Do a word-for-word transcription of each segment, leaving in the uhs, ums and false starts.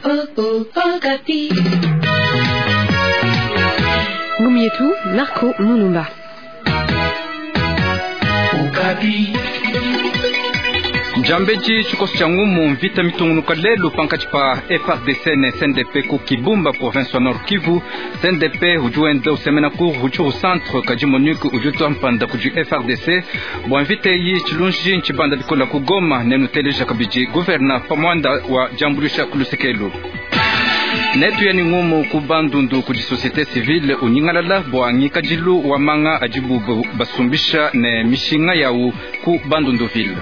Ngumi yetu Marco Mulumba. Jambeji chikosi cha ngumu vita mitungunuka lelo pankati pa F R D C ne S N D P ku Kibumba province Nord Kivu. S N D P ujuenda usemena ku Ruchuru centre kaji Monique ujuto mpanda kuju F R D C bo invite yi chilunji nchibanda likola ku Goma nenu teleja kabiji gouverneur pamwanda wa Jambulisha Kulusekelo. Netu ya ni ngumu kubandundu kuji société civile uningalala bo angika jilu wa manga ajibu basumbisha ne mishinga yau ku bandundu ville.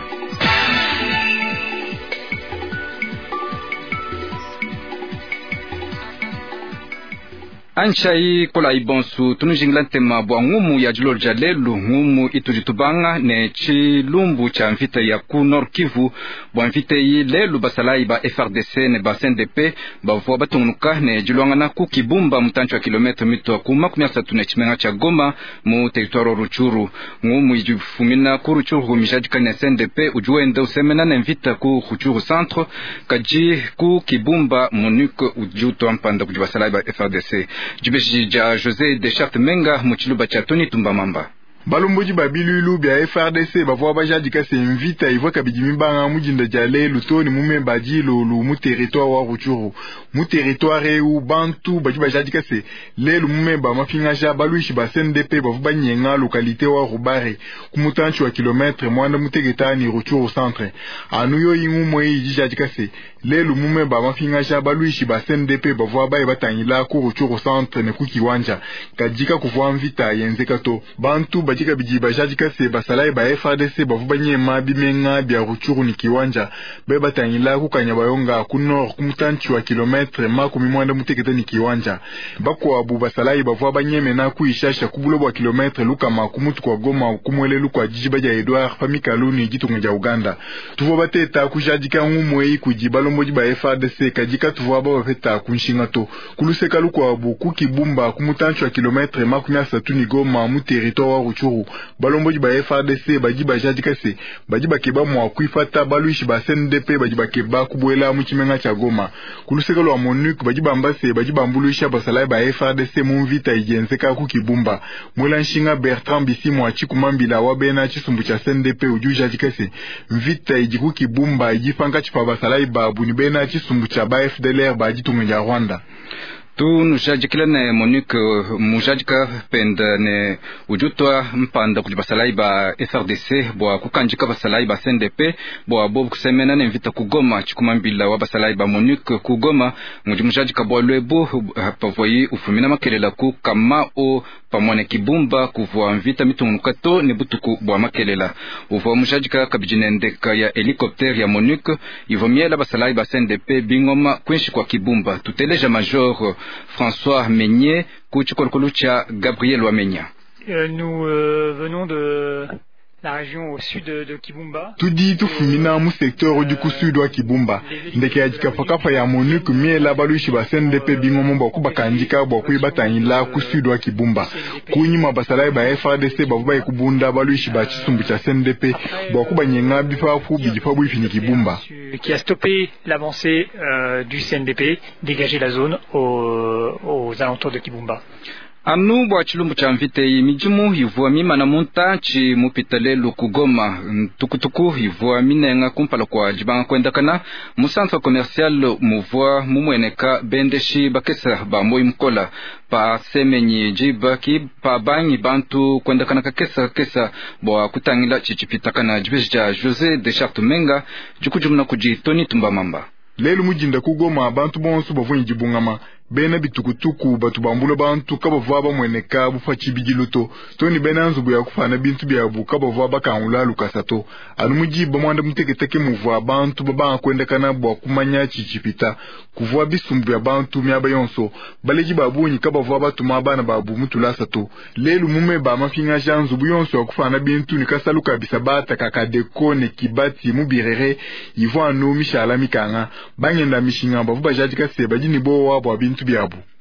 Anchai kola ibonsu tunujingla tema bwa ngumu ya jilol jalelu ngumu itujitubanga ne chilumbu cha mvita ya ku Nord Kivu bwa mvita yi lelu basalai ba F R D C ne ba S N D P ba vwa batungunuka ne jilwangana ku Kibumba mutancho wa kilometro mito ku makumi asatu ne chimenga cha Goma mu territoire Ruchuru. Ngumu ijifumina ku Ruchuru humijajika ne S N D P ujuenda usemena ne mvita ku Ruchuru centre kaji ku Kibumba Monique ujuto mpanda kuji basalai ba F R D C. Jibeji ja José Deschartes Menga muchiluba cha Tony Tumbamamba. Balumbuji babilu bya F R D C bavwa bajadika se invita ivoka kabidimibanga mujinda jale lutoni mume bajilo lu mu territoire wa Ruchuru mu territoire u bantu baji bajadika se lelu mume ba mafingaja baluishi ba S N D P bavwa banyenga localité wa Rubare kumutanchi wa kilometre mwanda mutegetani Ruchuru centre anuyo yingu mwe jijadika se lelu mume ba mafingaja baluishi ba S N D P bavwa baye batangila ku Ruchuru centre ne kukiwanja kajika kuvwa invita yenzekato bantu bajika biji bajadika se basalai ba F R D C bavuba nyema bimenga bya Ruchuru ni kiwanja be batangila kukanya bayonga ku nord kumutanchi wa kilometre makumi mwanda muteketa ni kiwanja bako abu basalai bavuba banyeme na kuishasha kubulo wa kilometre luka makumutu kwa Goma kumwele luka jiji baja Edouard Pamikaluni gitunga ja Uganda tuvo bateta kujadika ngumwe kujibalo moji ba F R D C kajika tuvo ba bafeta kunshingato kuluseka luka abu kukibumba kumutanchi wa kilometre makumi asatu ni Goma mu territoire wa Ruchuru balomboji ba F R D C baji bajadika se baji bakeba mwa kuifata baluishi ba S N D P baji bakeba kubwela mu chimenga cha Goma kuluseka lwa Monique baji bambase baji bambuluisha basalai ba F R D C mu vita ijenzeka ku Kibumba mwela nshinga Bertrand Bisimu achikumambila wabena chisumbu cha S N D P ujuja jikase vita ijiku Kibumba ijifanga chipa basalai ba bunibena chisumbu cha ba F D L R baji tumenja Rwanda. Tu nujajikila ne Monique mujajika penda ne ujutwa mpanda kujibasalai ba F R D C bwa kukanjika basalai ba S N D P bwa bobu kusemena ne mvita kugoma chikumambila wa basalai ba Monique kugoma mujimujajika bwa lwebo pavoyi ufumina makelela ku kama o pamwane Kibumba kuvwa mvita mitungunukato ne butuku bwa makelela uvwa mujajika kabijinendeka ya helikopter ya Monique ivomiela basalai ba S N D P bingoma kwenshi kwa Kibumba tuteleja major François Meignet, Kouchikolucha Gabriel Wamenya. Euh, nous euh, venons de la région au sud de, de Kibumba. Tudi tufumina mu secteur du sud wa Kibumba. Ndeke ajika pakafa ya Monique miela baluishi ba S N D P bingomo boku bakandika boku batanyila ku sud wa Kibumba. Kunyima basalai ba F R D C bavuba kubunda baluishi ba chisumbu cha S N D P boku banyenga bifa fu bijifa bwifini Kibumba. Qui a stoppé l'avancée euh, du S N D P, dégager la zone aux, aux alentours de Kibumba. Anu bwa chilumbu cha mvite mijumu hivua mima na munta chi mupitale lukugoma tukutuku hivua minenga kumpala kwa jibanga kwenda kana musanfa komersial muvua mumweneka bendeshi bakesa ba moi mkola pa semenyi jiba ki pa banyi bantu kwenda kana kakesa kakesa bwa kutangila chichipita kana jibija José Deschartes Menga jukujumna kuji Tony Tumbamamba. Lelu mujinda kugoma abantu bonsu bavunyi jibungama bena bitukutuku batu bambula bantu kabavwa bamweneka bufachi bigiluto toni bena nzubu ya kufana bintu byabu kabavwa bakangula lukasato anumujiba mwanda muteketeke muvwa bantu baba kwenda kana bwa kumanya chichipita kuvwa bisumbu ya bantu myaba yonso baleji babunyi kabavwa batu mabana babu mutulasato lelu mume ba mafinga janzubu yonso ya kufana bintu nikasaluka bisabata kakadeko ne kibati mubirere ivwa no mishala mikanga bangenda mishinga bavuba jadika seba jini bo wabo bintu biabu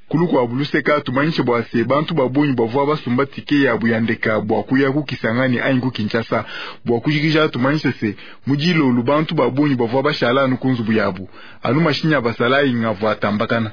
kulu kwa buluseka tumanyishe bwa se bantu babonyi bavwa basumba tike ya buyandeka bwa kuya ku Kisangani aingu Kinshasa bwa kujikija tumanyishe se mujilo lubantu babonyi bavwa bashala nukunzu buyabu anu mashinya basala ingavwa tambakana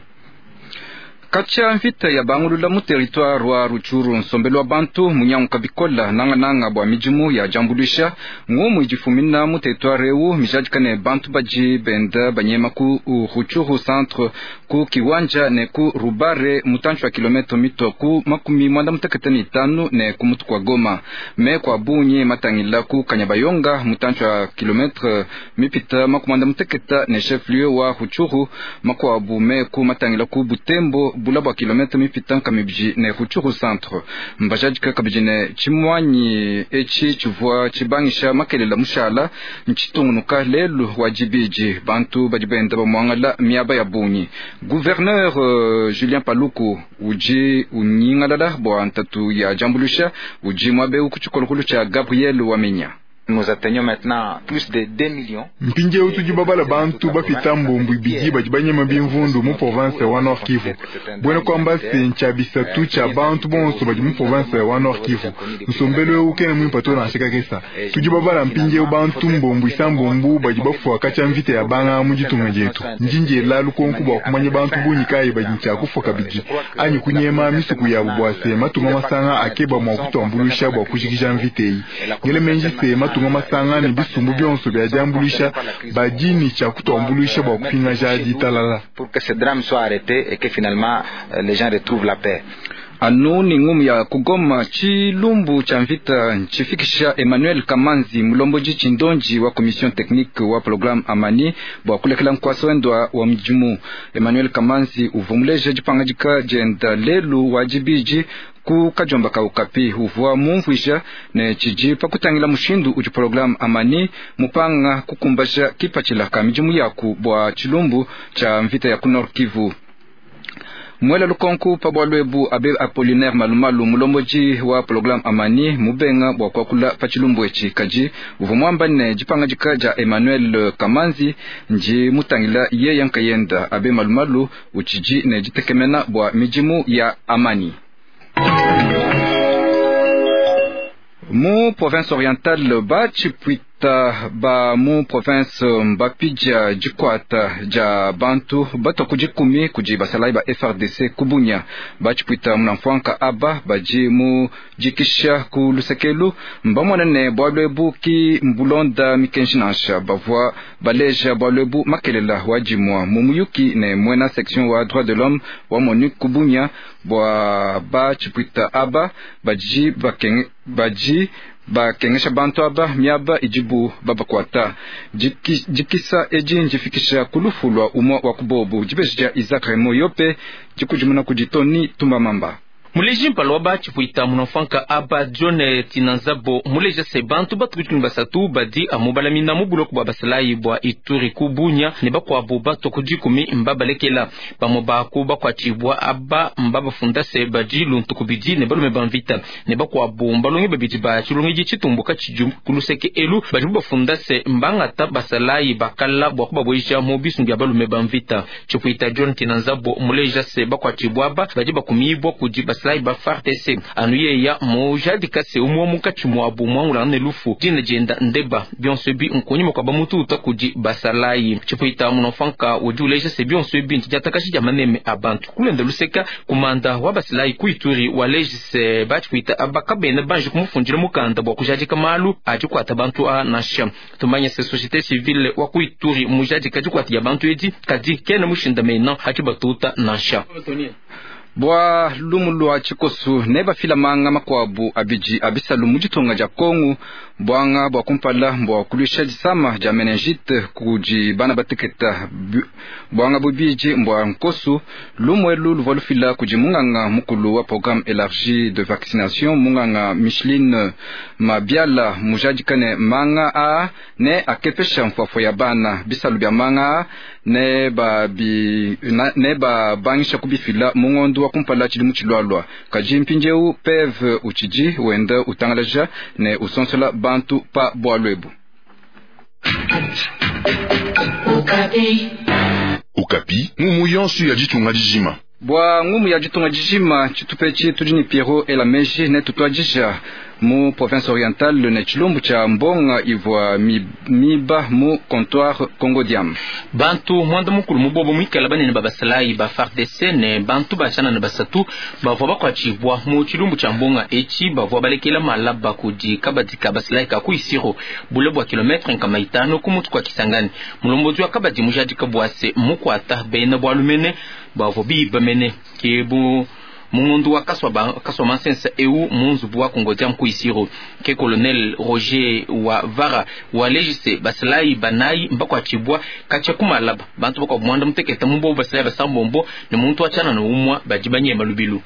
kacha mvita ya bangulula mu territoire wa Ruchuru nsombelwa bantu munyanguka bikola nanga nanga bwa mijimu ya jambulisha ngomu ijifumina mu territoire u mijadikane bantu baji benda banyema ku Ruchuru centre ku kiwanja ne ku Rubare mutanchwa kilometro mito ku makumi mwanda muteketani tanu ne ku mutu kwa Goma me kwa bunye matangila ku Kanyabayonga mutanchwa kilometro mipita makumi mwanda muteketa ne chef lieu wa Ruchuru makwa bume ku matangila ku Butembo bulabwa kilometre mipita kamibji ne Ruchuru centre mbajadika kabijine chimwanyi echi chuvwa chibangisha makelela mushala nchitungnuka lelu wajibiji bantu bajibenda bamwangala miaba ya bunyi gouverneur uh, Julien Paluku uji unyingalala bwa ntatu ya jambulusha uji mwabe ukuchukolukulu cha Gabriel Wamenya. Nous atteignons maintenant plus de deux millions. Mpinje utuji babala bantu bafita mbombu biji bajibanye mabimvundu mu province wa Nord Kivu. Bwene kwamba sencha bisatu cha bantu bonso baji mu province wa Nord Kivu. Nsombelo ukene mu pato na shika kesa. Tuji babala mpinje bantu mbombu isambombu bajibafu akacha mvite ya banga mu gitunga jetu. Njinje la lukonku bwa kumanye bantu bunyikai bajincha kufa kabiji. Anyi kunyema misuku ya bwase matuma masanga akeba mwa kutombulusha bwa kushikisha mvite yi. Ngele menji se tunga masanga ni bisumbu byonso bya jambulisha bajini cha kutombulisha bwa kupinga jadi talala pour que ce drame soit arrêté et que finalement euh, les gens retrouvent la paix. Anu ni ngumu ya kugoma chilumbu cha mvita chifikisha Emmanuel Kamanzi mulomboji chindonji wa commission technique wa programme Amani bwa kulekela nkwaso endwa wa mjimu. Emmanuel Kamanzi uvumuleje jipangajika jenda lelu wajibiji ku kajomba ka ukapi uvwa mumvuisha ne chiji pakutangila mushindu uji program Amani mupanga kukumbasha kipachila ka mijimu yaku bwa chilumbu cha mvita ya Nord Kivu. Mwela lukonku pa bwalwebu abe Apollinaire Malumalu mulomboji wa program Amani mubenga bwa kwa kula pachilumbu echi kaji uvumwamba ne jipanga jikaja Emmanuel Kamanzi nji mutangila ye yankayenda abe Malumalu uchiji ne jitekemena bwa mijimu ya Amani. Mu province orientale ba chipuita ba mu province mbapija jikwata ja bantu bato kujikumi kuji basalai ba F R D C kubunya ba chipuita mnamfwanka aba baji mu jikisha ku lusekelu mbamwana ne bwalwebu ki mbulonda mikenshinasha bavwa baleja bwalwebu makelela wajimwa mumuyuki ne mwena section wa droit de l'homme wa monu kubunya bwa ba chipuita aba baji bakeng baji ba kengesha bantu aba miaba ijibu baba kwata Jiki, jikisa eji njifikisha kulufulwa umwa wa kubobu jibesha Isaac Remo yope jikujumuna kujitoni tumba mamba muleji mpalwa ba chipuita munafanka aba John Tinanzabo muleja sebantu batukuchuni basatu badi amubala mina mubuloko bwa basalayi bwa Ituri kubunya ne bakwa boba tokujikumi mbaba lekela bamoba kuba kwa chibwa aba mbaba fundase baji luntukubiji ne balume banvita ne bakwa bomba longe babiti ba chilonge chitumbuka chijum kuluseke elu baji bafundase mbanga ta basalayi bakala bwa kuba boisha mobisungi balume banvita chipuita John Tinanzabo muleja se bakwa chibwa aba baji bakumibwa kujiba ba F A R D C anuye ya moja dikase umwa mukachi mwabu mwangula nelufu jina jenda ndeba bionsebi nkonyi mkwaba mutu utakuji basalayi chipuita munafanka ujuleja se bionsebi ntijatakashi jamaneme abantu kulenda luseka kumanda wa basalayi kuituri waleji se bachipuita abakabene banji kumufunjira mukanda bwa kujajika malu ajikwata abantu a nasha tumanya se societe civile wa kuituri mujajika jikwati ya bantu edi kadi kena mushinda mena hachibatuta nasha bwa lumulu wa chikosu neba fila manga makwabu abiji abisalu mujitonga ja Kongo bwanga bwa kumpala bwa kulisha jisama ja meningite kuji bana batiketa bwanga bubiji bwa nkosu lumwelu luvolufila kuji munganga mukulu wa programme élargi de vaccination munganga Micheline Mabiala mujajikane manga a ne akepesha mfafo ya bana bisalu bya manga ne ba bi na, ne ba bangisha kubifila mungondo wa kumpala chilimu chilwalwa kajimpinjeu P E V uchiji wenda utangalaja ne usonsola bantu pa bwalwebu. Ukapi mumu yonsu ya jitunga jijima Bwa ngumu ya jitunga jijima chitupechi tujini Piero ela meji ne tutwajisha mu province orientale ne chilumbu cha Mbonga ivwa miba mu comptoir Congo Diam. Bantu mwanda mukulu mubobo mwikala bane babasalai ba F A R D C ne bantu bachana ne basatu bavwa bakwa chibwa mu chilumbu cha Mbonga echi bavwa balekela malaba kuji kabadika basalai ka kuisiro bulebwa kilometre nkama itano kumutu kwa Kisangani. Mulombozi wa kabadi mujadi kabwase mukwata bena bwalumene bavwa biba mene kebu mundu wa kaswa ba kaswa mansensa eu munzu bwa kongotia mkuisiro ke colonel Roger wa Vara wa legise basalai banai mbakwa chibwa kacha kumalaba bantu bakwa mwanda mteketa mumbo basalai basambombo ne muntu achana no umwa bajibanye malubilu.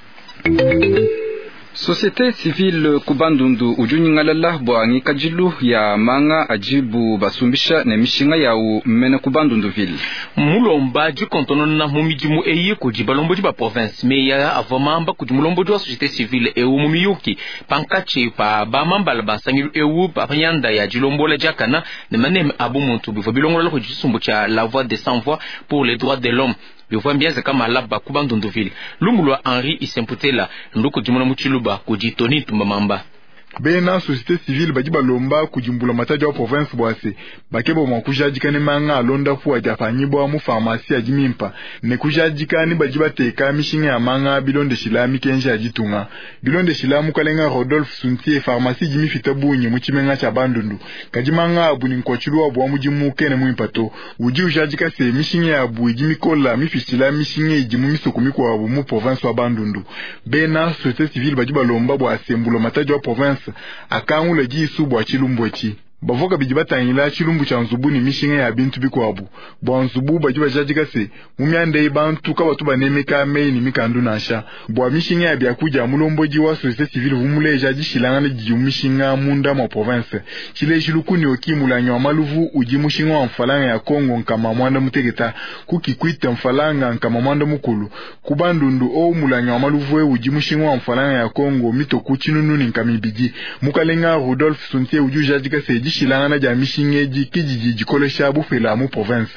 Société civile kubandundu ujunyingalala bwa ngikajilu ya manga ajibu basumbisha ne mishinga ya u mene kubandundu ville. Mulomba du canton na mumijimu eye kujibalombo di ba province meya avamamba kujimulombo di wa société civile e u mumiyuki pankache pa ba mamba la basangilu e u pa panyanda ya jilombola jakana ne manem abu muntu bivo bilongola ko jisumbu cha la voix des sans voix pour les droits de l'homme. Bivwa mbiaza kama laba kubandundu ville. Lumulwa Henri Isemputela nduko jimuna muchiluba kujitoni tumbamamba. Bena société civile baji balomba kujimbula mataja wa province bwase bakebo mwakujaji ne manga alonda fu ajafanyi bwa mu pharmacie ajimimpa ne kujaji ni baji bateka mishinga ya manga bilonde shilami kenja ajitunga bilonde shilamu kalenga Rodolphe Suntie pharmacie jimi fitabunye mu chimenga cha bandundu kajimanga abuni nkochilwa bwa mujimu kene mwimpato uji ujaji ka se mishinga ya abu jimi kola mifishila mishinga ijimu misokumi kwa abu mu province wa bandundu. Bena société civile baji balomba bwase mbulo mataja wa province akangu le jisu bwa chilumbwechi bavoka bijibatangila chilumbu cha nzubu ni mishinga ya bintu bikwabu bwa nzubu bajiba jajika se mumyande bantu ka batu banemeka mei ni mikandu nasha bwa mishinga ya byakuja mulomboji wa société civile vumule jaji shilanga ji mishinga munda ma province chile chilukuni okimulanya wa maluvu uji mushinga wa mfalanga ya Kongo nkama mwanda mutegeta kukikwita mfalanga nkama mwanda mukulu kubandundu o mulanya wa maluvu we uji mushinga wa mfalanga ya Kongo mitoku chinunu ni nkamibiji mukalenga Rodolphe Suntie uju jajika se shilanga na jamishingeji kijiji jikole shabu fela mu province.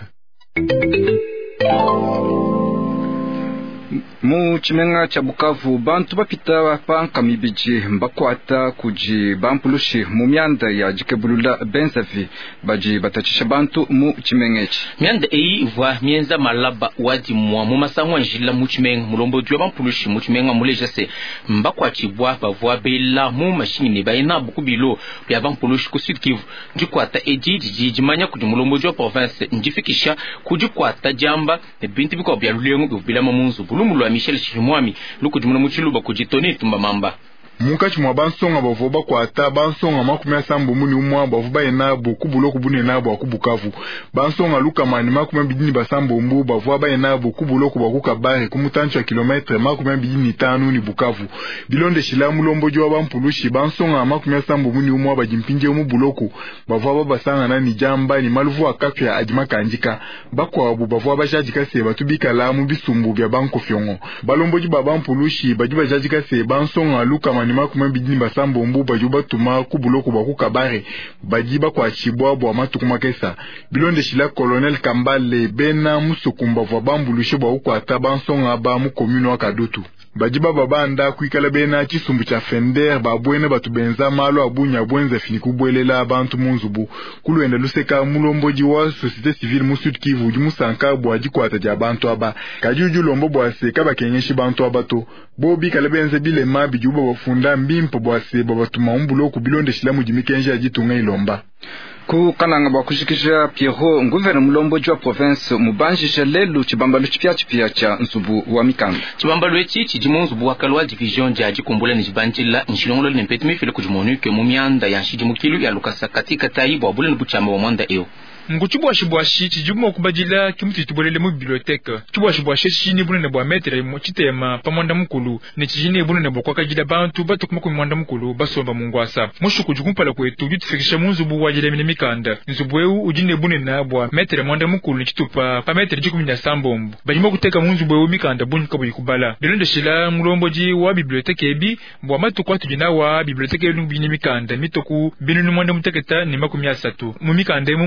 Mu chimenga cha Bukavu bantu bapita panka mibiji mbakwata kuji bampulushi mu myanda ya jikebulula benzavi baji batachisha bantu mu chimengechi myanda eyi vwa mienza malaba wadi mwa mu masangwa njila mu chimenga mulombo jwa bampulushi mu chimenga mulejase mbakwachi bwa bavwa bela mu mashini bayina bukubilo bya bampulushi ku Sud Kivu jikwata eji jiji manya kuji mulombo jwa province njifikisha kujikwata jamba ne binti biko bya lulengo bila mamunzu bulumulu Michel Chimwami luku jumuna muchiluba kujitoni tumbamamba. Mukachi mwa bansonga bavoba kwa ata bansonga makumi asambu muni umwa bavuba enabo kubulo kubune nabo akubukavu bansonga luka mani makumi bidini basambu mbu bavuba enabo kubulo kubakuka bare kumutancho kilometre makumi bidini tanu ni Bukavu bilonde shilamu lomboji wa bampulushi bansonga makumi asambu muni umwa bajimpinje umu buloku bavuba basanga na ni jamba ni maluvu akapya ajima kanjika bakwa wabu bavuba bajajika se batubika lamu bisumbu bya banko fyongo balomboji babampulushi bajiba jajika se bansonga luka mani makumi bidini basambo mbu bajuba tuma kubuloko bakuka bare bajiba kwa chibwa bwa matukuma kesa bilonde shila colonel Kambale bena musukumba vwa bambulushe bwa uko atabansonga ba mu commune wa Kadutu bajiba babanda kuikala bena chisumbu cha Fender babwene batubenza malo abunya bwenza fini kubwelela abantu munzubu kuluenda luseka mulomboji wa société civile mu Sud Kivu jimusanka bwa jikwata ja bantu aba kajuju lombo bwa seka bakenyeshi bantu abato bobi kalebenze bile mabi juba bafunda mbimpo bwa se babatuma umbulo ku bilonde shilamu jimikenje ajitunga ilomba ku kananga bwa kushikisha Pierrot nguverne mulombo jwa province mubanjisha lelu chibambalo chipya chipya cha nsubu wa mikanga chibambalo echi chijimonzu bwa kalwa division ja jikumbula ni jibanjila nshilongolo ne mpetimi fele kujimonu ke mumyanda ya shijimukilu ya lukasa katika taibu wa bule buchamba wa mwanda eo nguchibwa shibwashi chijumo kubajila kimuti tubolele mu bibliothèque chibwa shibwashi chini bunene bwa metre mu chitema pamwanda mukulu ne chijine bunene bwa kwakajila bantu batukuma ku mwanda mukulu basomba mungwasa mushuku jukumpala kwetu jutufikisha munzubu wajile mine mikanda nzubu eu ujine bunene bwa metre mwanda mukulu ne chitupa pa metre jikumi na sambombu bajimo kuteka munzubu eu mikanda bunyu kabu yikubala bilonde shila mulomboji wa bibliothèque ebi bwa matukwa tujina wa bibliothèque elu bine mikanda mitoku binunu mwanda muteketa ni makumi asatu mu mikanda mu mujinanga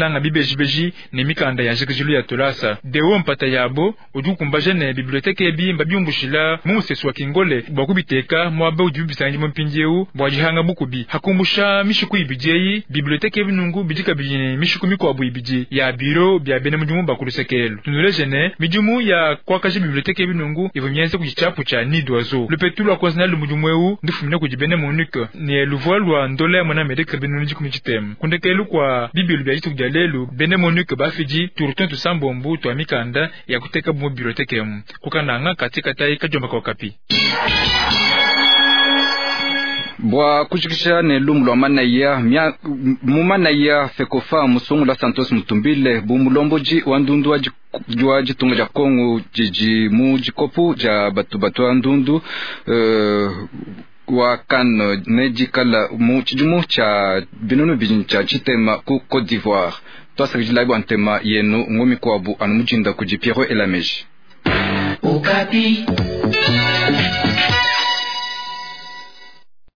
malanga bibeji beji ne mikanda ya jikijulu ya tolasa dewo mpata yabo odu kumbaje ne biblioteke ebi mbabyumbushila museswa kingole bwakubiteka mwabe udu bisangi mpinjeu bwajihanga bukubi hakumbusha mishiku ibijeyi biblioteke ebinungu bijika bijine mishiku mikwabu ibiji ya biro bya bene mujumu bakulusekelo tunulejene mijumu ya kwakaje biblioteke ebinungu ivumyense kujichapu cha nidwazo lupetu lwa kwazina lumujumweu ndufumine kujibene monuke ni luvolwa ndole mwana medeke benunji kumichitem kundekelu kwa bibilu bya jitu jalelu bene monuke bafiji turutun tusambombu to amikanda ya kuteka mu biblioteke mu kukananga katika tai kajomba kwa kapi bwa kushikisha ne lumlo manaya mya mumanaya fekofa musungu la Santos Mutumbile bumulomboji wandundu wa jwa jitunga ja Kongo jiji mu jikopu ja batu batu andundu uh, wa kan nejikala mu chijumu cha binunu bijin cha chitema ku Côte d'Ivoire to asajilaibu antema yenu ngomi kwabu anumujinda kujipiero elameji Okapi.